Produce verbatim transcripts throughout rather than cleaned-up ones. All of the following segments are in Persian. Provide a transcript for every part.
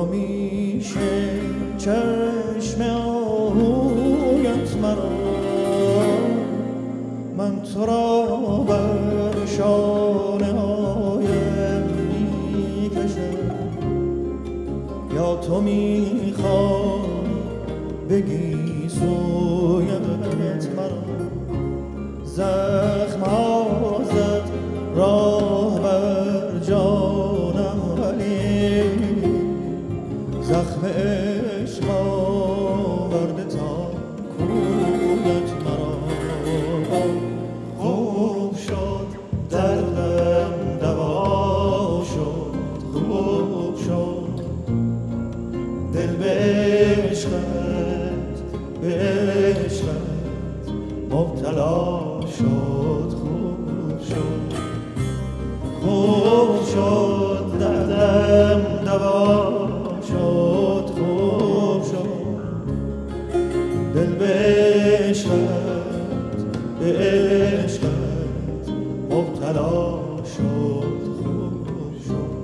گرگو میشه چشم آهویت مرا، من تو را بر شانه هایم میکشم، یا تو میخوای بگی سویت مرا. زخم ها زد راه بر جانم، ولی زخم عشق آورده تا کویت مرا. خوب شد دردم دوا شد، خوب شد دل به عشقت، به عشقت مبتلا شد. خوب شد، خوب شد دردم دوا شد، خوب شد دل به عشقت، به عشقت مبتلا شد. خوب شد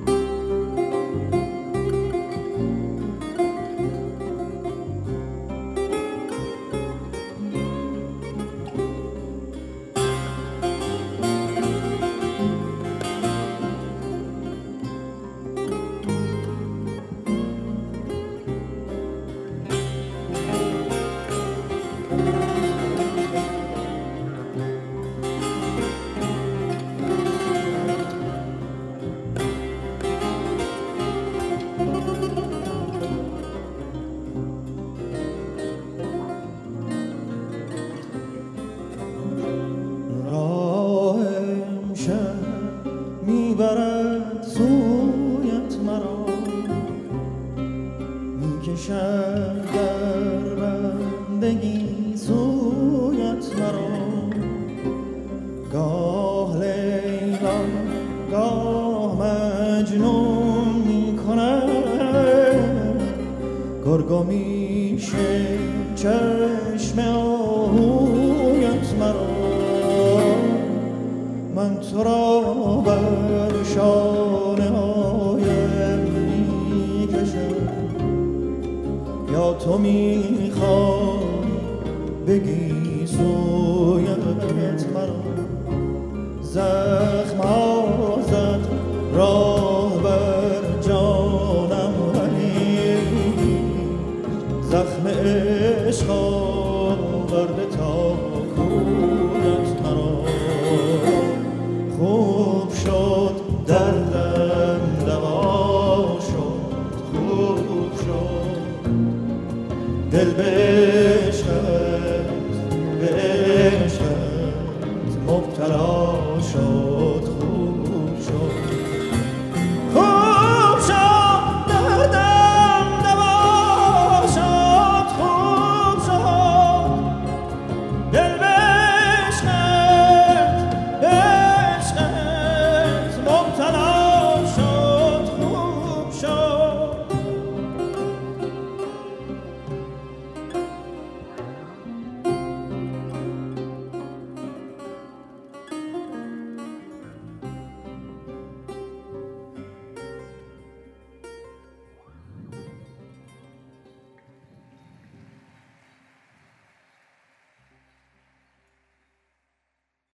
میبرد سویت مرا، میکشد در بندگی سویت مرا. گاه لیلا گاه مجنون میکند، گرگو میشه چشم آهویت مرا، من تو را بر شانه هایم میکشم، یا تو میخوای بگی سویت مرا. زخم